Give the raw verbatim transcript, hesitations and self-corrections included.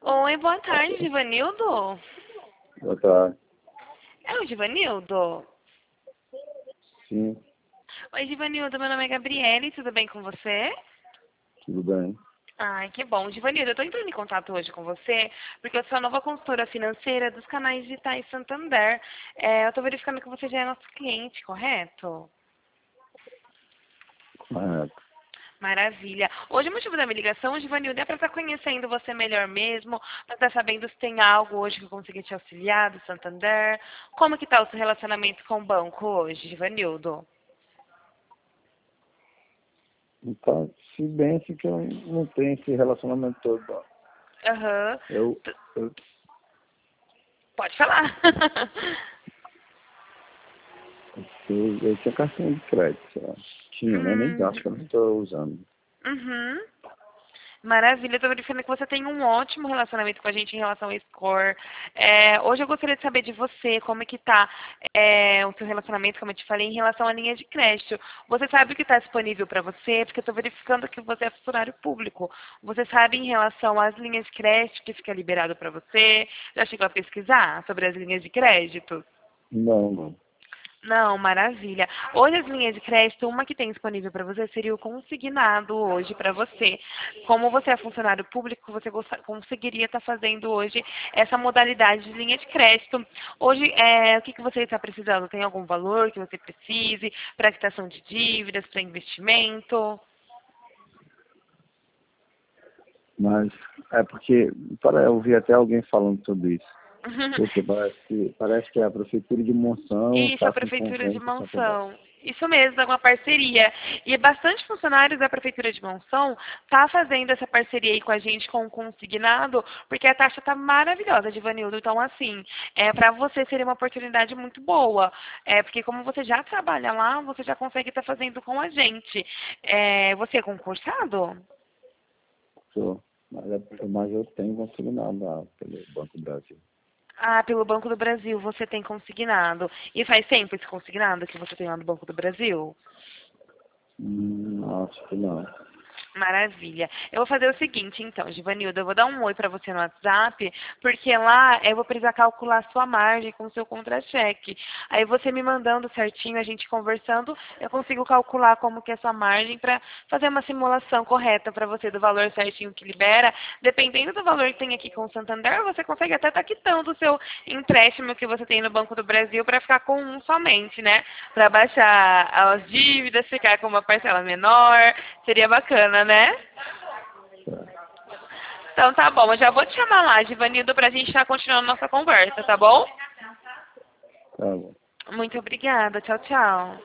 Oi, boa tarde, Givanildo. Boa tarde. É o Givanildo? Sim, Oi, Givanildo, meu nome é Gabriele, tudo bem com você? tudo bem. Ai, que bom. Givanildo, eu tô entrando em contato hoje com você porque eu sou a nova consultora financeira dos canais digitais Santander. É, eu tô verificando que você já é nosso cliente, correto? Correto. Maravilha. Hoje o motivo da minha ligação, Givanildo, é para estar conhecendo você melhor mesmo, para estar sabendo se tem algo hoje que eu consiga te auxiliar do Santander. Como que tá o seu relacionamento com o banco hoje, Givanildo? Então, se bem se que eu não tenho esse relacionamento todo, não. Aham. Eu, T- eu, Pode falar. eu, eu tinha cartão de crédito, ó. Tinha, né? Nem Hum, acho que eu não estou usando. uhum. Maravilha, eu tô verificando que você tem um ótimo relacionamento com a gente em relação ao score. É, hoje eu gostaria de saber de você, como é que tá é, o seu relacionamento, como eu te falei, em relação à linha de crédito. Você sabe o que está disponível para você? Porque eu estou verificando que você é funcionário público. Você sabe em relação às linhas de crédito que fica liberado para você? Já chegou a pesquisar sobre as linhas de crédito? Não, não. Não, maravilha. Hoje as linhas de crédito, uma que tem disponível para você seria o consignado hoje para você. Como você é funcionário público, você gosta- conseguiria estar fazendo hoje essa modalidade de linha de crédito. Hoje, é, o que, que você está precisando? Tem algum valor que você precise para quitação de dívidas, para investimento? Mas é porque, para eu ouvi até alguém falando sobre isso. Porque parece que, parece que a Prefeitura de Monção Isso, a está com Prefeitura de convênio com o Santander. Monção. Isso mesmo, é uma parceria. E bastante funcionários da Prefeitura de Monção tá fazendo essa parceria aí com a gente, com o consignado, porque a taxa tá maravilhosa, Divanildo. Então, assim, é, para você seria uma oportunidade muito boa. É, porque como você já trabalha lá, você já consegue estar fazendo com a gente. É, você é concursado? Sou. Mas, é- mas eu tenho consignado lá pelo Banco do Brasil. Ah, pelo Banco do Brasil você tem consignado. E faz tempo esse consignado que você tem lá no Banco do Brasil? Hum, acho que não. Maravilha. Eu vou fazer o seguinte, então, Givanildo, eu vou dar um oi para você no WhatsApp, porque lá eu vou precisar calcular a sua margem com o seu contra-cheque. Aí você me mandando certinho, a gente conversando, eu consigo calcular como que é a sua margem para fazer uma simulação correta para você do valor certinho que libera. Dependendo do valor que tem aqui com o Santander, você consegue até estar quitando o seu empréstimo que você tem no Banco do Brasil para ficar com um somente, né? Para baixar as dívidas, ficar com uma parcela menor. Seria bacana, né? Tá, Então tá bom, eu já vou te chamar lá, Givanildo, pra gente estar continuando nossa conversa, tá bom? tá bom. Muito obrigada, tchau, tchau.